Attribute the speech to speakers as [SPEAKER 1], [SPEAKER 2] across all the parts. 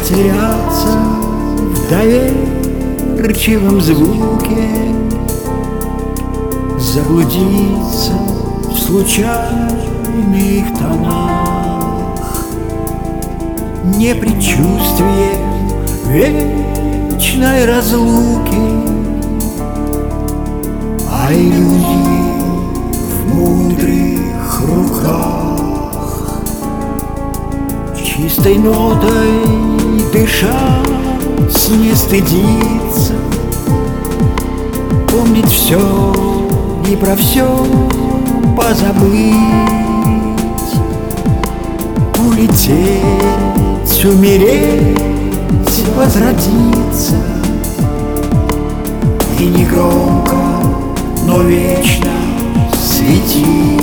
[SPEAKER 1] Затеряться в доверчивом звуке, заблудиться в случайных тонах. Не предчувствие вечной разлуки, а иллюзии в мудрых руках. Чистой нотой дышать не стыдиться, помнить все и про все позабыть, улететь, умереть, возродиться и негромко, но вечно светить.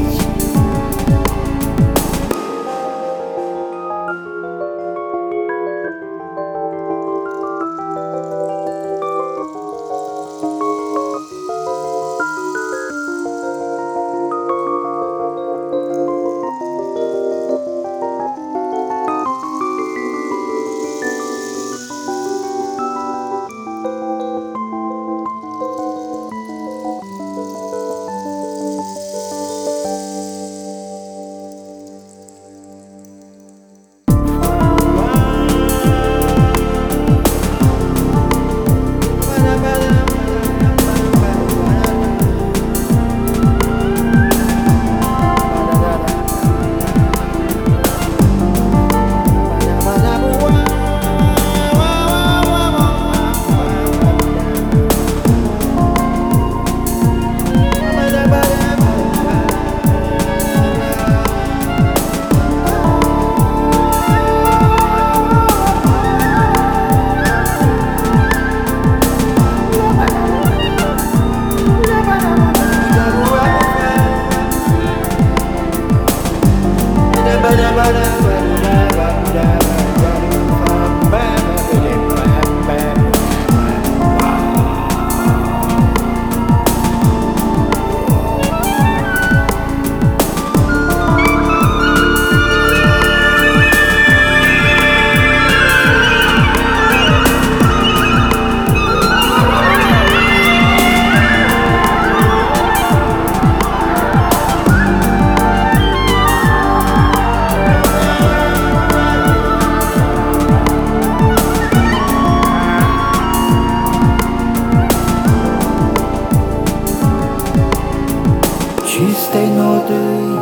[SPEAKER 1] Чистой нотой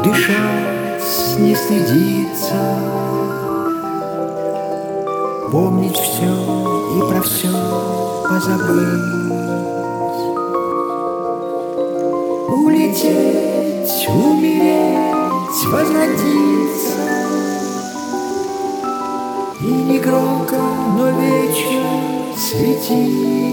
[SPEAKER 1] дышать не стыдиться, помнить все и про все позабыть, улететь, умереть, возродиться и негромко, но вечно светить.